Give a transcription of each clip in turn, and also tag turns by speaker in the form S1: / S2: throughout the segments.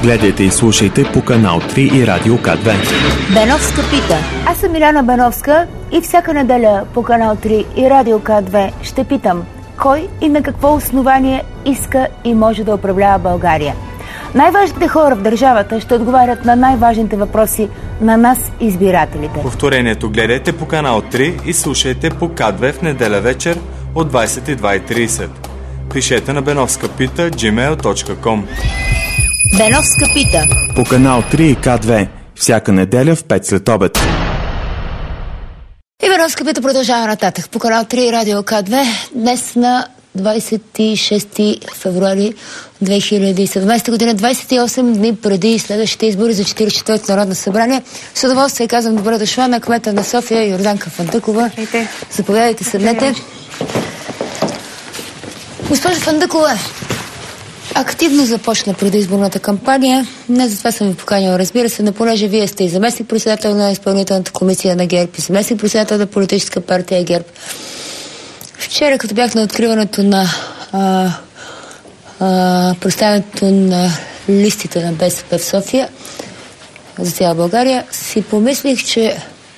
S1: Гледайте и слушайте по канал 3 и Радио К2.
S2: Беновска пита. Аз съм Миляна Беновска и всяка неделя по канал 3 и Радио К2 ще питам кой и на какво основание иска и може да управлява България. Най-важните хора в държавата ще отговарят на най-важните въпроси на нас, избирателите.
S3: Повторението гледайте по канал 3 и слушайте по К2 в неделя вечер от 22:30. Пишете на benovskapita@gmail.com.
S2: Беновска пита.
S1: По канал 3 и К2 всяка неделя в 5 след обед.
S2: И Беновска пита продължава нататък по канал 3 и Радио К2 днес на 26 февруари 2017 година, 28 дни преди следващите избори за 44-то Народно събрание. С удоволствие казвам добре дошла на кмета на София Йорданка Фандъкова. Заповядайте, седнете. Госпожа Фандъкова, активно започна предизборната кампания. Не за това съм ви поканила, разбира се, но понеже вие сте и заместник-председател на изпълнителната комисия на ГЕРБ и заместник-председател на политическа партия ГЕРБ. Вчера, като бях на откриването на представянето на листите на БСП в София за цяла България, си помислих, че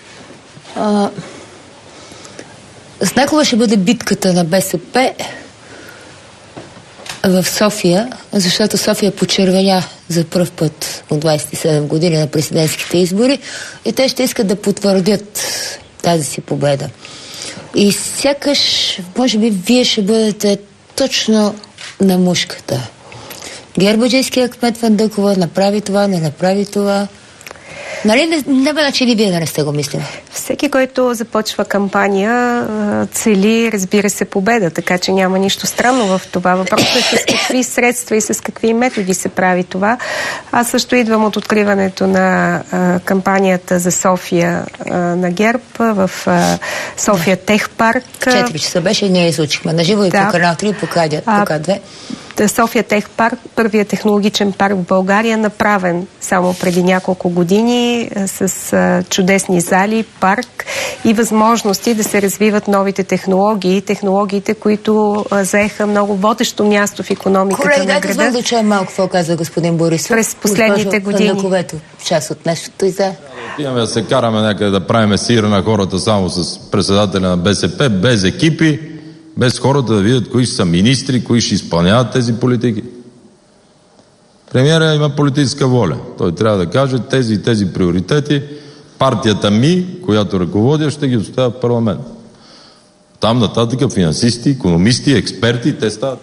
S2: знакова ще бъде битката на БСП в София, защото София почервеня за пръв път от 27 години на президентските избори и те ще искат да потвърдят тази си победа. И сякаш, може би, вие ще бъдете точно на мушката. Гербаджийският кмет Фандъкова направи това, не направи това. Нали, не бе начали вие да не сте го мислили?
S4: Всеки, който започва кампания, цели, разбира се, победа, така че няма нищо странно в това. Въпросът е с какви средства и с какви методи се прави това. Аз също идвам от откриването на кампанията за София на ГЕРБ в София Тех парк.
S2: 4 часа беше и ние изучихме. Наживо и по канал 3 и по К2.
S4: София Тех парк, първият технологичен парк в България, направен само преди няколко години с чудесни зали, парк и възможности да се развиват новите технологии, технологиите, които заеха много водещо място в икономиката на града.
S2: Колеги, да чуем малко какво каза господин Борисов.
S4: През последните години.
S2: Част от нещото и за...
S5: Имаме да се караме някъде да правиме сир на хората само с председателя на БСП, без екипи, без хората да видят кои са министри, кои ще изпълняват тези политики. Премиерът има политическа воля. Той трябва да каже тези и тези приоритети. Партията ми, която ръководя, ще ги оставя в парламент. Там нататък финансисти, икономисти, експерти, те стават.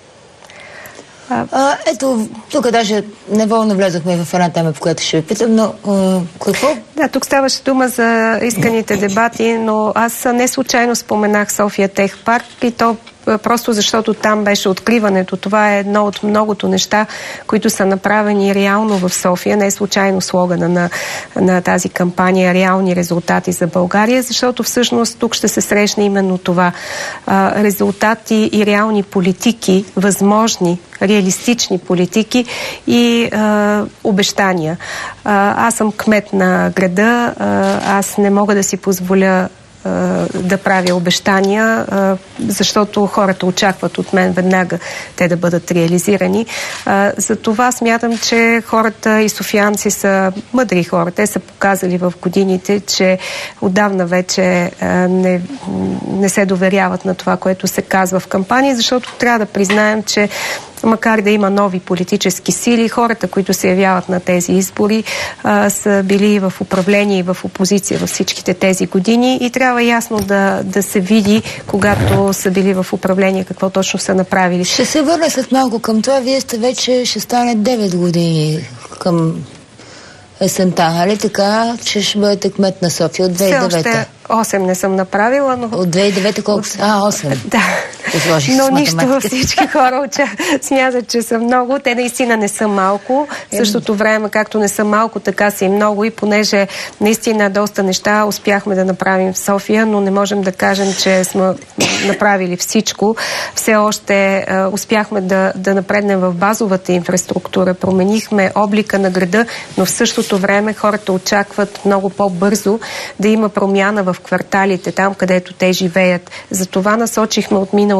S2: Ето, тук даже неволно влезохме в една тема, по която ще ви питам, но какво?
S4: Да, тук ставаше дума за исканите дебати, но аз не случайно споменах София Тех парк и то просто защото там беше откриването. Това е едно от многото неща, които са направени реално в София. Не е случайно слогана на тази кампания реални резултати за България, защото всъщност тук ще се срещне именно това. Резултати и реални политики, възможни, реалистични политики и обещания. Аз съм кмет на града, аз не мога да си позволя да правя обещания, защото хората очакват от мен веднага те да бъдат реализирани. За това смятам, че хората и софиянци са мъдри хора. Те са показали в годините, че отдавна вече не се доверяват на това, което се казва в кампания, защото трябва да признаем, че макар да има нови политически сили, хората, които се явяват на тези избори, са били в управление и в опозиция във всичките тези години и трябва ясно да се види, когато са били в управление, какво точно са направили.
S2: Ще се върна след малко към това. Вие сте вече, ще стане 9 години към есента, нали така, че ще бъдете кмет на София от 2009-та?
S4: Все още 8 не съм направила, но...
S2: От 2009-та колко? 8.
S4: Да. Но нищо, всички хора смятат, че са много. Те наистина не са малко. В същото време, както не са малко, така са и много. И понеже наистина доста неща успяхме да направим в София, но не можем да кажем, че сме направили всичко. Все още успяхме да напреднем в базовата инфраструктура. Променихме облика на града, но в същото време хората очакват много по-бързо да има промяна в кварталите, там където те живеят. Затова насочихме от миналата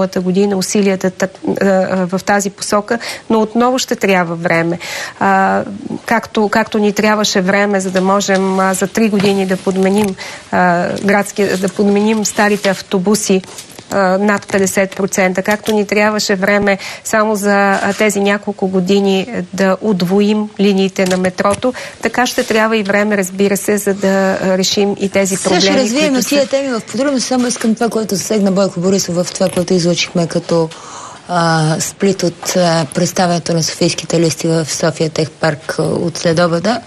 S4: миналата година усилията в тази посока, но отново ще трябва време. Както ни трябваше време, за да можем за 3 години да подменим да подменим старите автобуси над 50%, както ни трябваше време само за тези няколко години да удвоим линиите на метрото, така ще трябва и време, разбира се, за да решим и тези проблеми.
S2: Ще развием тия теми в подробност, само искам това, което засегна Бойко Борисов в това, което излъчихме като сплит от представянето на софийските листи в София Тех Парк от следобеда.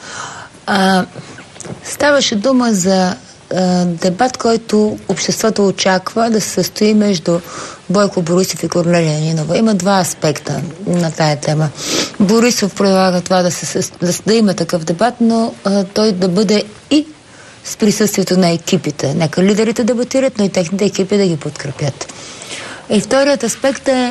S2: Ставаше дума за дебат, който обществото очаква да се състои между Бойко Борисов и Корнелия Нинова. Има два аспекта на тая тема. Борисов предлага това да има такъв дебат, но той да бъде и с присъствието на екипите. Нека лидерите дебатират, но и техните екипи да ги подкрепят. И вторият аспект е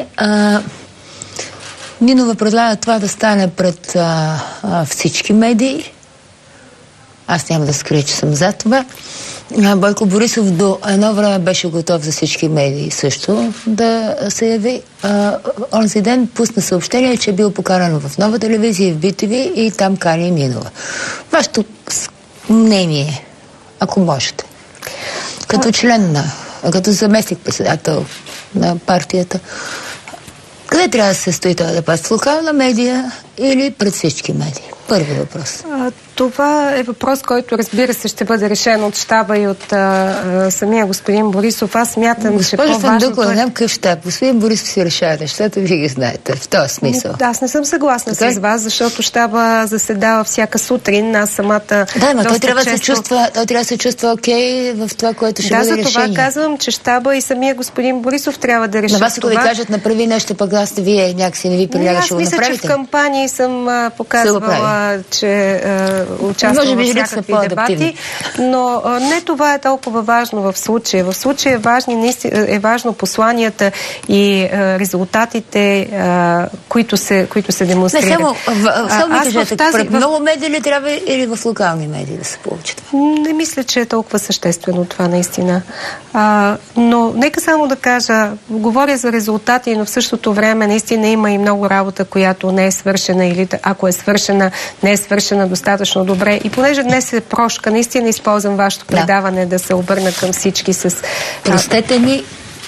S2: Нинова предлага това да стане пред всички медии. Аз няма да скрия, че съм за това. Бойко Борисов до едно време беше готов за всички медии също да се яви. Онзи ден пусна съобщение, че е бил поканен в Нова телевизия, в BTV и там кани Нинова. Вашето мнение, ако можете, като член като заместник-председател на партията, къде трябва да се стои този дебат? В локална медия или пред всички медии? Първи въпрос.
S4: Това е въпрос, който, разбира се, ще бъде решен от щаба и от самия господин Борисов. Аз смятам, че по-важното...
S2: Госпожа Фандукова, не какъв щаб. Господин Борисов си решава нещата, вие ги знаете. В този смисъл.
S4: Аз не съм съгласна с вас, защото щаба заседава всяка сутрин. Аз самата...
S2: Да, но той трябва да се чувства окей в това, което ще бъде решение.
S4: Да, за това казвам, че щаба и самия господин Борисов трябва да решат това.
S2: На вас, ако ви кажат, направи нещо, пък аз вие някакси не ви прилягаше да го направите.
S4: Аз мисля, че в кампании съм показвала, че участвам в всякакви дебати, но не това е толкова важно в случая. В случая е важно посланията и резултатите, които се демонстрират.
S2: Не, само ми кажете, пред много медии ли трябва или в локални медии да се получат?
S4: Не мисля, че е толкова съществено това наистина. Но нека само да кажа, говоря за резултати, но в същото време наистина има и много работа, която не е свършена или ако е свършена, не е свършена достатъчно добре. И понеже днес е прошка, наистина използвам вашето предаване да се обърна към всички с...
S2: Простете ми.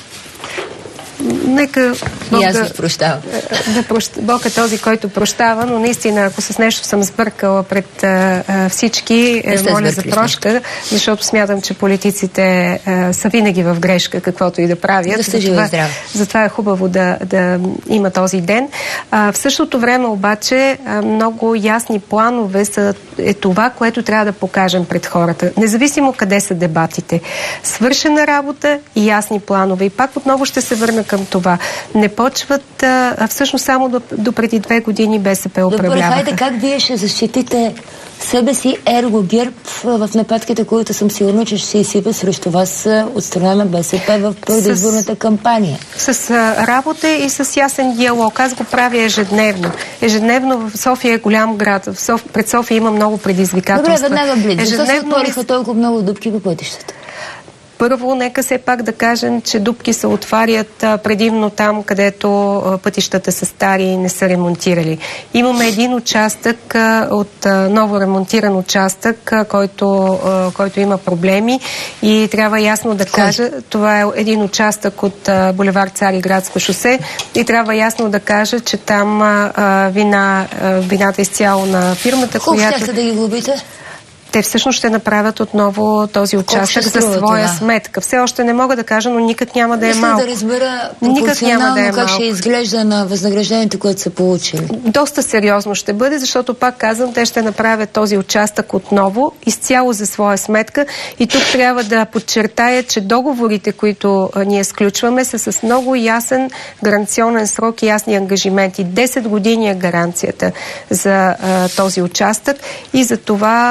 S4: Нека Бог
S2: аз ви прощавам.
S4: Бог е този, който прощава, но наистина, ако с нещо съм сбъркала пред всички, моля за прошка, защото смятам, че политиците са винаги в грешка, каквото и да правят. Затова е хубаво да има този ден. В същото време обаче много ясни планове е това, което трябва да покажем пред хората. Независимо къде са дебатите. Свършена работа и ясни планове. И пак отново ще се върна към това. Не почват, всъщност само до преди 2 години БСП управляваха.
S2: Добре, хайде, как вие ще защитите себе си, ерго ГЕРБ в нападките, които съм сигурна, че ще се изсипят срещу вас от страна на БСП в предизборната кампания?
S4: С работа и с ясен диалог. Аз го правя ежедневно. Ежедневно в София е голям град. Пред София има много предизвикателства.
S2: Добре, веднага близо. Защо се отвориха толкова много дупки по пътищата?
S4: Първо, нека все пак да кажем, че дупки се отварят предимно там, където пътищата са стари и не са ремонтирали. Имаме един участък от ново ремонтиран участък, който има проблеми и трябва ясно да кажа, това е един участък от булевард Цариградско шосе и трябва ясно да кажа, че там вината изцяло на фирмата, която...
S2: Колко да ги глобите?
S4: Те всъщност ще направят отново този участък за своя сметка. Все още не мога да кажа, но никак няма да е малко.
S2: Да разбера пропорционално как ще изглежда на възнаграждението, което са получили.
S4: Доста сериозно ще бъде, защото пак казвам, те ще направят този участък отново, изцяло за своя сметка. И тук трябва да подчертая, че договорите, които ние сключваме, са с много ясен гаранционен срок и ясни ангажименти. 10 години е гаранцията за този участък и за това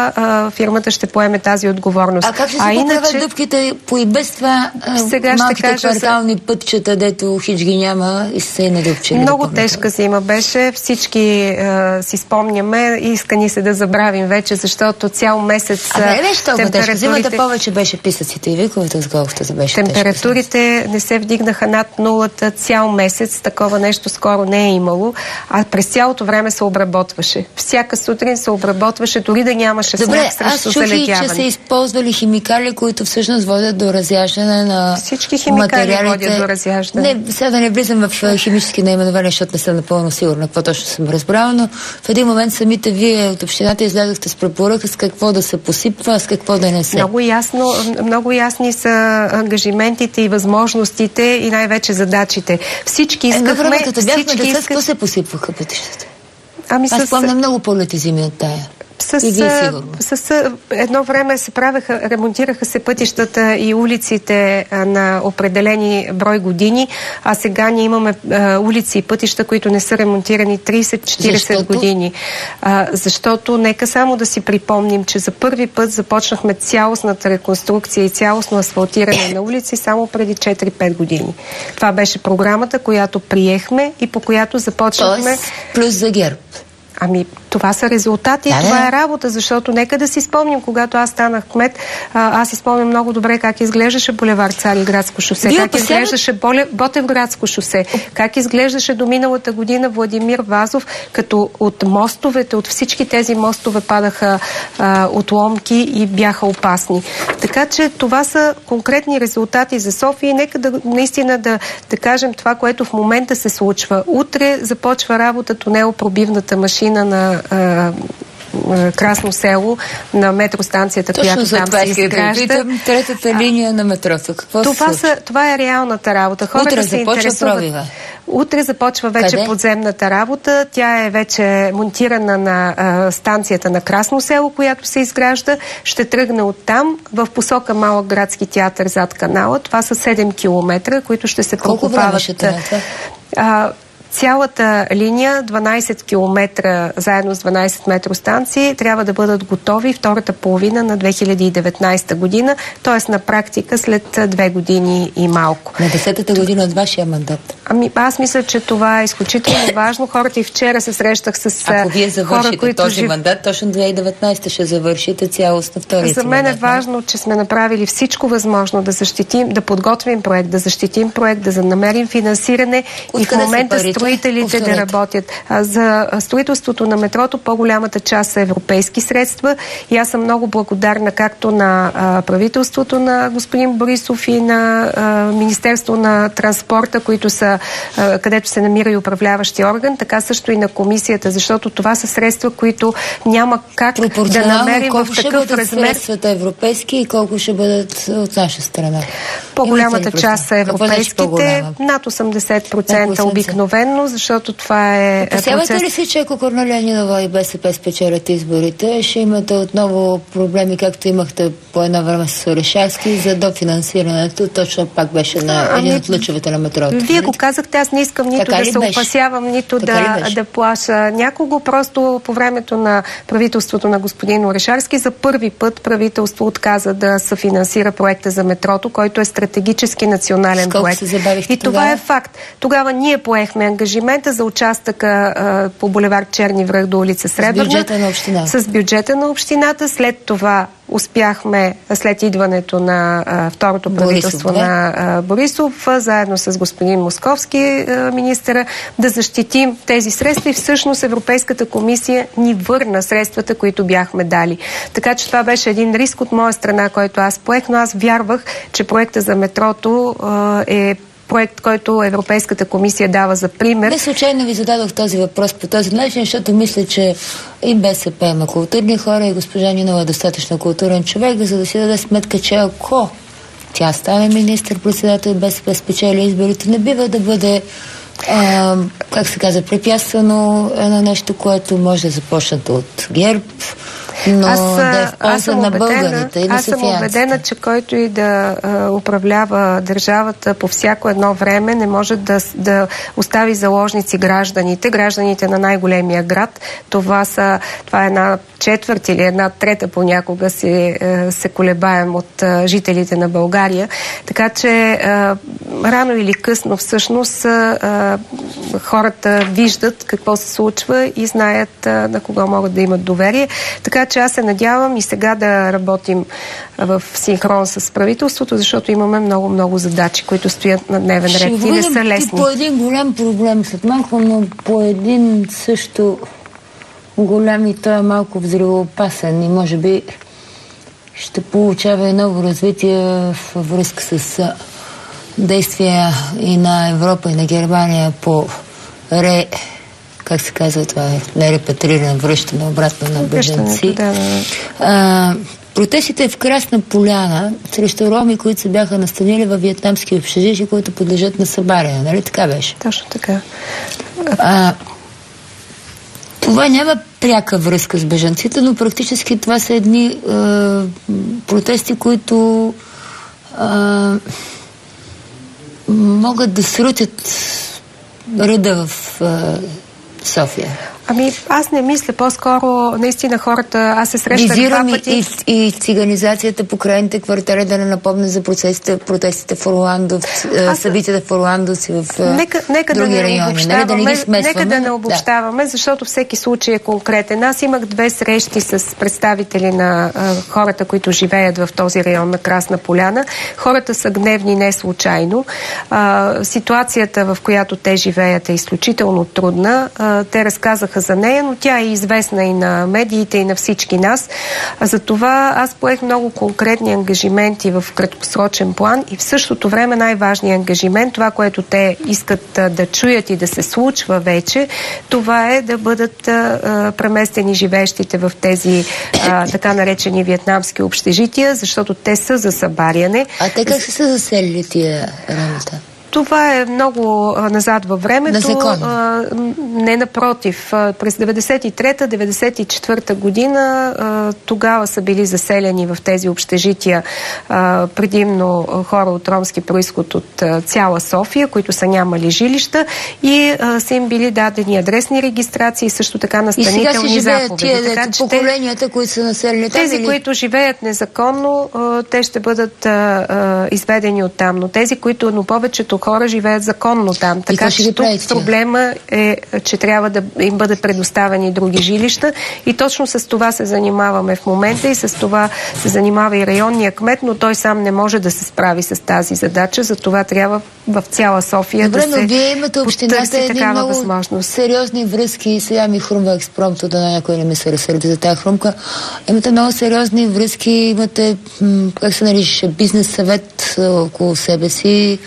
S4: фирмата ще поеме тази отговорност.
S2: А как ще се поправят дупките по и без това малките квартални пътчета, дето хич ги няма и се надупчили?
S4: Много тежка зима беше. Всички си спомняме. Иска ни се да забравим вече, защото цял месец
S2: температурите... Зимата повече беше писъците и виковете с голфта беше
S4: температурите не се вдигнаха над нулата цял месец. Такова нещо скоро не е имало. А през цялото време се обработваше. Всяка сутрин се обработваше, дори да нямаше сняг срещу заледяване.
S2: Добре, аз чух и, че са използвали химикали, които всъщност водят до разяждане на
S4: всички химикали водят до разяждане.
S2: Не, сега да не влизам в химически наименования, защото не съм напълно сигурна какво точно съм разбрала, но в един момент самите вие от общината излязохте с препоръка с какво да се посипва, с какво да не се.
S4: Много ясни са ангажиментите и възможностите и най-вече задачите. Всички искахме...
S2: С какво се посипваха пътищата? Аз помня много по-лети зими от тая.
S4: С едно време ремонтираха се пътищата и улиците на определени брой години, а сега ние имаме улици и пътища, които не са ремонтирани 30-40 години. Защото нека само да си припомним, че за първи път започнахме цялостната реконструкция и цялостно асфалтиране на улици само преди 4-5 години. Това беше програмата, която приехме и по която започнахме...
S2: Тоест, плюс за ГЕРБ.
S4: Това са резултати, това е работа, защото нека да си спомним, когато аз станах кмет, аз си спомням много добре как изглеждаше булевард Цариградско шосе, как изглеждаше Ботевградско шосе, как изглеждаше до миналата година Владимир Вазов, като от мостовете, от всички тези мостове падаха отломки и бяха опасни. Така че това са конкретни резултати за София и нека наистина да кажем това, което в момента се случва. Утре започва работа тунелопробивната машина на Красно село, на метростанцията, която там се изгражда.
S2: Третата линия на метрото.
S4: Това е реалната работа. Хората се интересуват. Утре започва вече подземната работа. Тя е вече монтирана на станцията на Красно село, която се изгражда. Ще тръгне оттам в посока Малък градски театър зад канала. Това са 7 километра, които ще се прокопават.
S2: Колко време ще тръгне?
S4: Цялата линия, 12 км заедно с 12 метростанции, трябва да бъдат готови втората половина на 2019 година, т.е. на практика след 2 години и малко.
S2: На 10-та година от вашия мандат?
S4: Аз мисля, че това е изключително важно. Хората и вчера се срещах с
S2: Ако вие завършите този мандат, точно 2019 ще завършите цялостно втория мандат.
S4: За мен е важно, че сме направили всичко възможно да защитим, да подготвим проект, да защитим проект, да намерим финансиране и в момента строителите да работят. За строителството на метрото по-голямата част са европейски средства и аз съм много благодарна както на правителството на господин Борисов и на Министерство на транспорта, които са, където се намира и управляващи орган, така също и на комисията, защото това са средства, които няма как да намерим в такъв размер.
S2: Средствата европейски и колко ще бъдат от наша страна?
S4: По-голямата част са европейските, над 80% обикновено, защото това е
S2: Опасявате ли си, че ако Корнелия Нинова и БСП спечелят изборите, ще имате отново проблеми, както имахте по едно време с Орешарски за дофинансирането? Точно пак беше на един от лъчовете на метрото.
S4: Вие го казахте, аз не искам нито да се опасявам, нито да плаша някого. Просто по времето на правителството на господин Орешарски за първи път правителство отказа да съфинансира проекта за метрото, който е стратегически национален проект.
S2: И
S4: това е факт. Тогава ние поехме ангажимента за участъка по булевард Черни връх до улица Сребърна.
S2: С бюджета на общината.
S4: С бюджета на общината. След това успяхме, след идването на второто правителство на Борисов, заедно с господин Московски, министъра, да защитим тези средства и всъщност Европейската комисия ни върна средствата, които бяхме дали. Така че това беше един риск от моя страна, който аз поех, но аз вярвах, че проекта за метрото е проект, който Европейската комисия дава за пример.
S2: Не случайно ви зададох този въпрос по този начин, защото мисля, че и БСП има културни хора и госпожа Нинова е достатъчно културен човек, за да си даде сметка, че ако тя стане министър-председател и БСП спечели изборите, не бива да бъде как се казва, препятствано на нещо, което може да започнат от ГЕРБ, Но да е в полза на българите и на
S4: Аз съм убедена, че който и да управлява държавата по всяко едно време не може да остави заложници гражданите на най-големия град. Това е една четвърт или една трета понякога се колебаем от жителите на България. Така че рано или късно всъщност хората виждат какво се случва и знаят на кого могат да имат доверие. Така че аз се надявам и сега да работим в синхрон с правителството, защото имаме много задачи, които стоят на дневен ред и не са лесни.
S2: По един голям проблем след малко, но по един също голям и той е малко взривоопасен и може би ще получава и ново развитие във връзка с действия и на Европа, и на Германия по как се казва това, репатриране, връщане обратно на бежанци. Протестите в Красна поляна срещу роми, които се бяха настанили във виетнамски общежития, които подлежат на събаряне, нали така беше?
S4: Точно така.
S2: Това няма пряка връзка с бежанците, но практически това са едни протести, които могат да срутят реда в София.
S4: Аз не мисля, по-скоро наистина хората, аз се срещах два пъти.
S2: И циганизацията по крайните квартали, да не напомня за протестите в Орландо, събитията в Орландо и в други райони.
S4: Нека да не обобщаваме, защото всеки случай е конкретен. Аз имах 2 срещи с представители на хората, които живеят в този район на Красна поляна. Хората са гневни не случайно. Ситуацията, в която те живеят, е изключително трудна. Те разказаха за нея, но тя е известна и на медиите, и на всички нас. Затова аз поех много конкретни ангажименти в краткосрочен план и в същото време най-важният ангажимент, това, което те искат да чуят и да се случва вече, това е да бъдат преместени живеещите в тези така наречени виетнамски общежития, защото те са за събаряне.
S2: А те как са заселили тия ромите?
S4: Това е много назад във времето. Не, напротив. През 93-94 година тогава са били заселени в тези общежития предимно хора от ромски произход от цяла София, които са нямали жилища и са им били дадени адресни регистрации и също така настанителни заповеди.
S2: Така че поколенията, които са населени там,
S4: тези, които живеят незаконно, те ще бъдат изведени от там. Но тези, които повечето хора живеят законно там. Така че тук проблема е, че трябва да им бъдат предоставени други жилища и точно с това се занимаваме в момента и с това се занимава и районния кмет, но той сам не може да се справи с тази задача, за това трябва в цяла София да се
S2: вие имате общината едни много
S4: възможност.
S2: Сериозни връзки, сега ми хрумва експромто, да някой не ми се разсърди за тази хрумка. Имате много сериозни връзки, имате, как се нарича, бизнес съвет около себе си,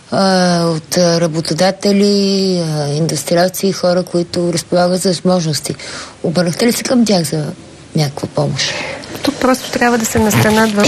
S2: от работодатели, индустриалци, хора, които разполагат за възможности. Обърнахте ли се към тях за някаква помощ?
S4: Тук просто трябва да се настанат в...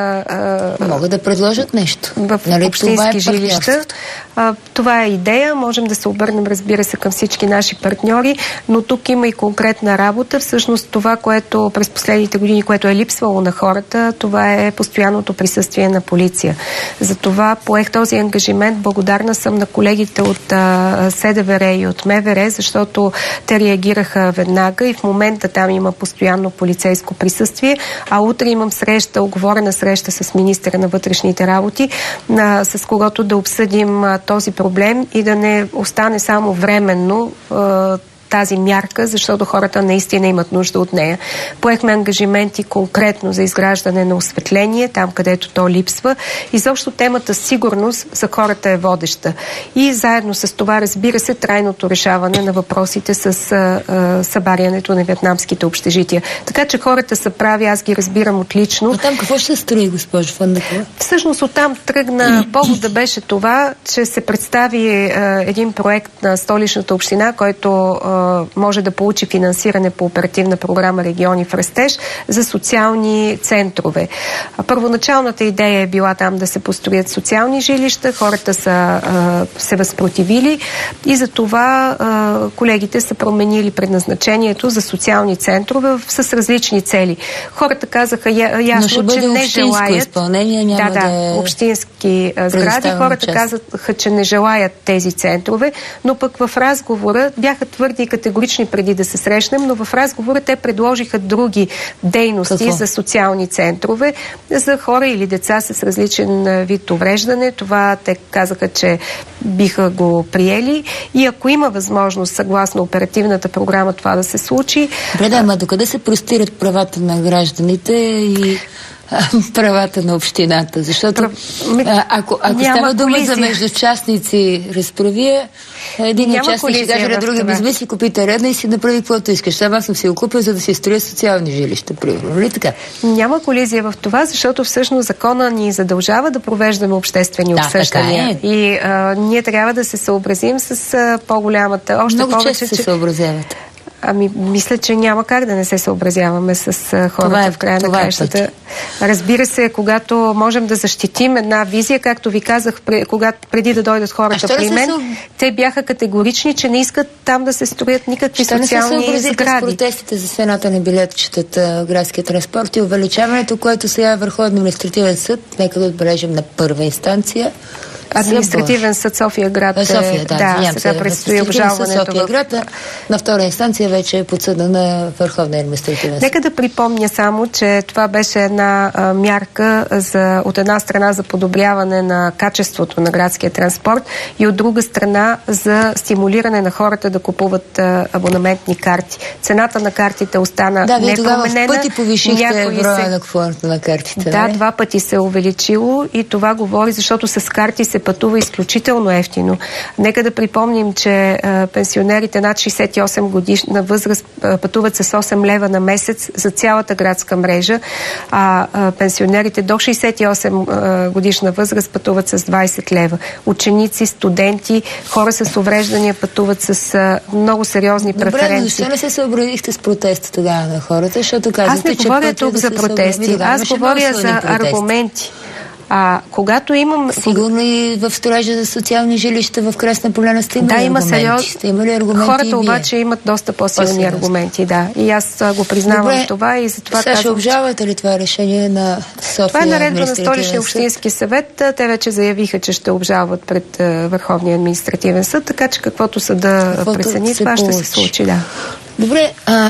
S2: Могат да предложат нещо.
S4: В общински жилища. Това е идея. Можем да се обърнем, разбира се, към всички наши партньори, но тук има и конкретна работа. Всъщност това, което през последните години, което е липсвало на хората, това е постоянното присъствие на полиция. Затова поех този ангажимент. Благодарна съм на колегите от СДВР и от МВР, защото те реагираха веднага и в момента там има постоянно полицейско присъствие. А утре имам оговорена среща с министъра на вътрешните работи, с когото да обсъдим този проблем и да не остане само временно тази мярка, защото хората наистина имат нужда от нея. Поехме ангажименти конкретно за изграждане на осветление, там където то липсва. Изобщо темата сигурност за хората е водеща. И заедно с това, разбира се, трайното решаване на въпросите с събарянето на виетнамските общежития. Така че хората са прави, аз ги разбирам отлично.
S2: А там какво ще се строи, госпожо Фандъкова?
S4: Всъщност оттам тръгна, повода беше това, че се представи един проект на Столичната община, който може да получи финансиране по оперативна програма Региони в растеж за социални центрове. Първоначалната идея е била там да се построят социални жилища, хората са се възпротивили и за това колегите са променили предназначението за социални центрове с различни цели. Хората казаха ясно, че не желаят общински сгради. Хората казаха, че не желаят тези центрове, но пък в разговора бяха твърди и категорични преди да се срещнем, но в разговора те предложиха други дейности за социални центрове за хора или деца с различен вид увреждане. Това те казаха, че биха го приели и ако има възможност, съгласно оперативната програма, това да се случи.
S2: Добре, да, ама докъде се простират правата на гражданите и правата на общината? Защото ако става дума за междучастници разправия, един участник ще каже на други безми си купи терена и си направи каквото искаш. Сега аз съм си го купил, за да си строя социални жилища, примерно. Ли така?
S4: Няма колизия в това, защото всъщност закона ни задължава да провеждаме обществени обсъждания. И ние трябва да се съобразим с по-голямата. Още
S2: много често се съобразявате.
S4: Мисля, че няма как да не се съобразяваме с хората в края на краищата. Разбира се, когато можем да защитим една визия, както ви казах, преди да дойдат хората при мен, те бяха категорични, че не искат там да се строят никакви социални сгради.
S2: С протестите за цената на билетчетата, градския транспорт и увеличаването, което сега е Върховен административен съд, нека да отбележим на първа инстанция.
S4: Административен съд София град сега предстои обжалването.
S2: София град, на втора инстанция вече е подсъдна на Върховния административен съд.
S4: Нека да припомня само, че това беше една мярка от една страна за подобряване на качеството на градския транспорт и от друга страна за стимулиране на хората да купуват абонаментни карти. Цената на картите остана непроменена.
S2: Вие тогава в пъти повишихте броя на купуването на картите.
S4: Да, 2 пъти се е увеличило и това говори, защото с карти се пътува изключително ефтино. Нека да припомним, че пенсионерите над 68 годишна възраст пътуват с 8 лева на месец за цялата градска мрежа, а пенсионерите до 68 годишна възраст пътуват с 20 лева. Ученици, студенти, хора с увреждания пътуват с много сериозни преференции.
S2: Добре, но защо не се съобразихте с протеста тогава на хората? Защото казвате,
S4: аз не говоря тук за протести, аз говоря за аргументи. Когато имам...
S2: Сигурно и в строежа за социални жилища в Красна поляна сте имали аргументи? Сте имали аргументи?
S4: Хората обаче имат доста по-силни аргументи, да. И аз го признавам това и затова
S2: сега ще обжалвате ли това решение на София?
S4: Това е наредба на Столичния общински съвет. Те вече заявиха, че ще обжалват пред Върховния административен съд, така че каквото съда прецени, това ще се случи, да.
S2: Добре,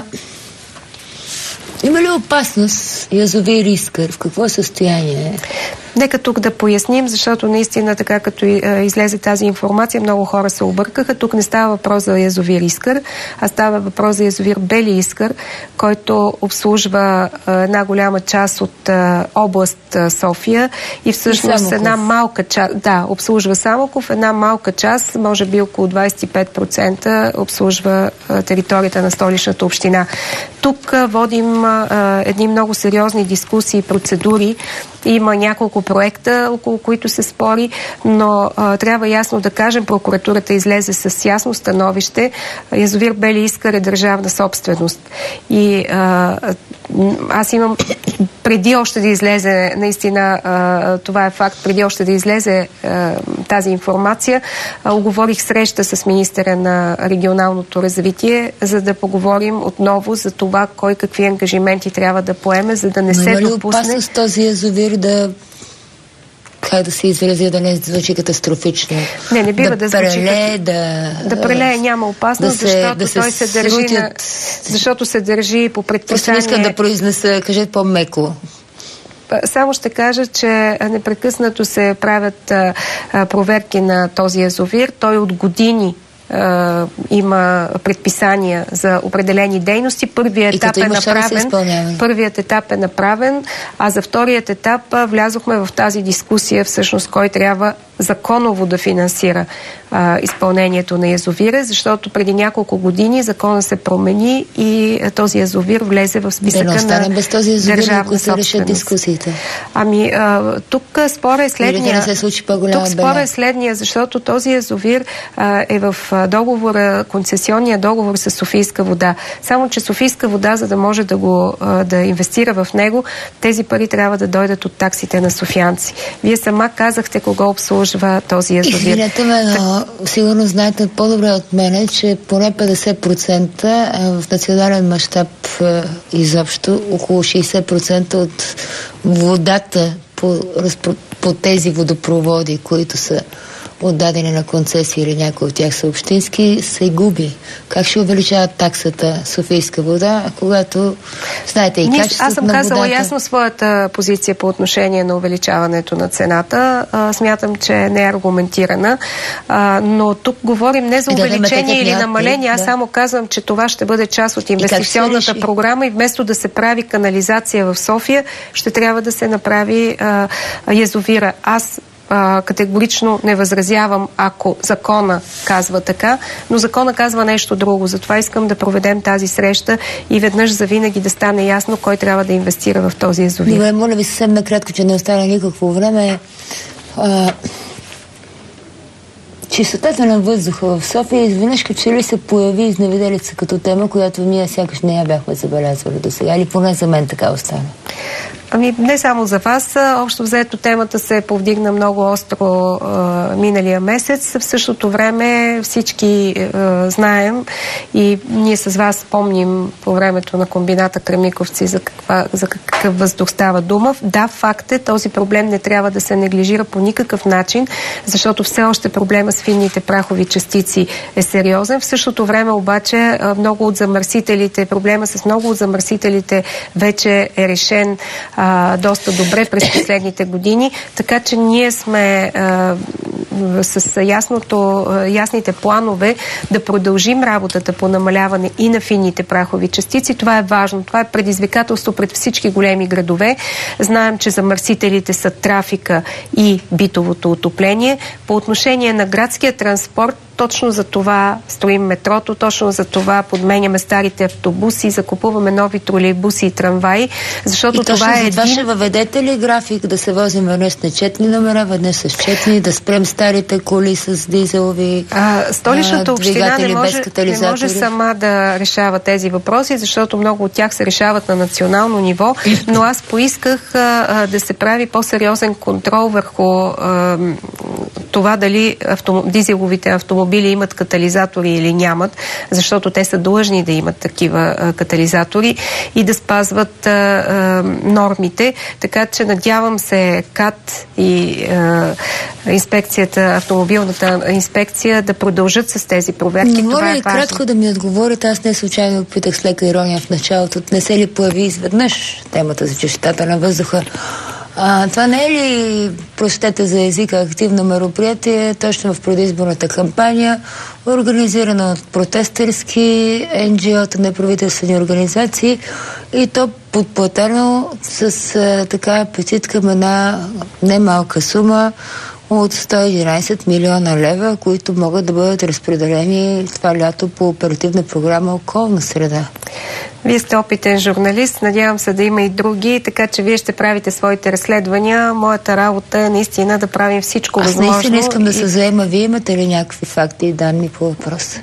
S2: има ли опасност язовир Искър? В какво състояние?
S4: Нека тук да поясним, защото наистина така като излезе тази информация, много хора се объркаха. Тук не става въпрос за язовир Искър, а става въпрос за язовир Бели Искър, който обслужва една голяма част от област София и всъщност една малка част, обслужва Самоков, една малка част, може би около 25% обслужва територията на Столичната община. Тук водим едни много сериозни дискусии и процедури. Има няколко проекта, около които се спори, но трябва ясно да кажем, прокуратурата излезе с ясно становище. Язовир Бели Искър е държавна собственост. И аз имам преди още да излезе, наистина това е факт, преди още да излезе тази информация, оговорих среща с министъра на регионалното развитие, за да поговорим отново за това кой какви ангажименти трябва да поеме, за да не се допусне.
S2: Опасност този язовир да, как да се изразя, да не звучи катастрофично?
S4: Не бива да звучи. Да прелее няма опасност, защото се държи по предписание.
S2: Просто искам да произнеса, кажете по-меко.
S4: Само ще кажа, че непрекъснато се правят проверки на този язовир. Той от години има предписания за определени дейности. Първият етап е направен, а за вторият етап влязохме в тази дискусия, всъщност кой трябва законово да финансира изпълнението на язовира, защото преди няколко години закона се промени и този язовир влезе в списъка на
S2: без този язовир,
S4: държавна собственост.
S2: Дискусиите.
S4: Тук спора е следния. Защото този язовир е в концесионния договор с Софийска вода. Само че Софийска вода, за да може да инвестира в него, тези пари трябва да дойдат от таксите на софиянци. Вие сама казахте кого обслужва този язовир.
S2: Извинете ме, но сигурно знаете по-добре от мене, че поне 50% в национален мащаб изобщо, около 60% от водата по тези водопроводи, които са отдадени на концесии или някои от тях са общински, се губи. Как ще увеличават таксата Софийска вода, когато знаете и качеството на водата?
S4: Аз съм казала ясно своята позиция по отношение на увеличаването на цената. Смятам, че не е аргументирана. Но тук говорим не за увеличение или намаление. Аз само казвам, че това ще бъде част от инвестиционната програма и вместо да се прави канализация в София, ще трябва да се направи язовира. Аз категорично не възразявам, ако закона казва така, но закона казва нещо друго. Затова искам да проведем тази среща и веднъж завинаги да стане ясно кой трябва да инвестира в този язовир.
S2: Добре, моля ви съвсем накратко, че не остане никакво време. Чистотата на въздуха в София изведнъж като че ли се появи изневиделица като тема, която ние сякаш не я бяхме забелязвали до сега, или поне за мен така остана.
S4: Не само за вас. Общо взето темата се повдигна много остро миналия месец. В същото време всички знаем и ние с вас помним по времето на комбината Кремиковци за какъв въздух става дума. Да, факт е, този проблем не трябва да се неглижира по никакъв начин, защото все още проблема с финните прахови частици е сериозен. В същото време обаче проблема с много от замърсителите вече е решен доста добре през последните години, така че ние сме с ясните планове да продължим работата по намаляване и на финните прахови частици. Това е важно. Това е предизвикателство пред всички големи градове. Знаем, че замърсителите са трафика и битовото отопление. По отношение на градския транспорт, точно за това строим метрото, точно за това подменяме старите автобуси, закупуваме нови тролейбуси и трамваи, защото
S2: и
S4: това е
S2: това ще въведете ли график да се возим веднъж с нечетни номера, веднъж с четни, да спрем старите коли с дизелови
S4: Столичната община не може
S2: без
S4: сама да решава тези въпроси, защото много от тях се решават на национално ниво, но аз поисках да се прави по-сериозен контрол върху това дали дизеловите автомобили имат катализатори или нямат, защото те са длъжни да имат такива катализатори и да спазват нормите. Така че надявам се КАТ и автомобилната инспекция да продължат с тези проверки.
S2: Не моля и кратко да ми отговорите. Аз не случайно питах с лека ирония в началото. Не се ли появи изведнъж темата за чистотата на въздуха? Това не е ли, простете за езика, активно мероприятие, точно в предизборната кампания, организирана от протестърски NGO-та, неправителствени организации, и то подплатено с така апетит към една немалка сума от 111 милиона лева, които могат да бъдат разпределени това лято по оперативна програма «Околна среда».
S4: Вие сте опитен журналист, надявам се да има и други, така че вие ще правите своите разследвания. Моята работа е наистина да правим всичко възможно.
S2: Аз наистина искам да се заема. Вие имате ли някакви факти и данни по въпроса?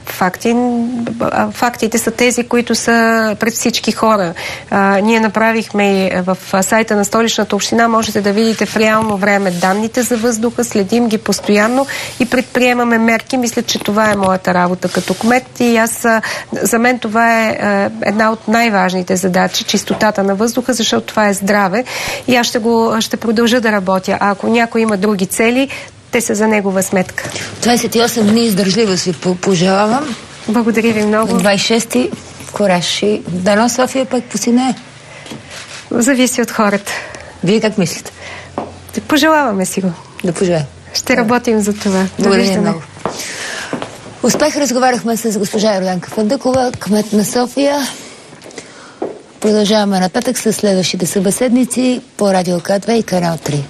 S4: Фактите са тези, които са пред всички хора. Ние направихме в сайта на Столичната община, можете да видите в реално време данните за въздуха, следим ги постоянно и предприемаме мерки. Мисля, че това е моята работа като кмет и за мен това е една от най-важните задачи, чистотата на въздуха, защото това е здраве и аз ще продължа да работя. А ако някой има други цели, те са за негова сметка.
S2: 28 дни издържливост ви пожелавам.
S4: Благодаря ви много.
S2: 26-ти кораж и дано София пък посинее.
S4: Зависи от хората.
S2: Вие как мислите?
S4: Пожелаваме си го.
S2: Да пожелаем.
S4: Ще работим за това.
S2: Благодаря много. Успех, разговаряхме с госпожа Йорданка Фандъкова, кмет на София. Продължаваме нататък с следващите събеседници по Радио К2 и Канал 3.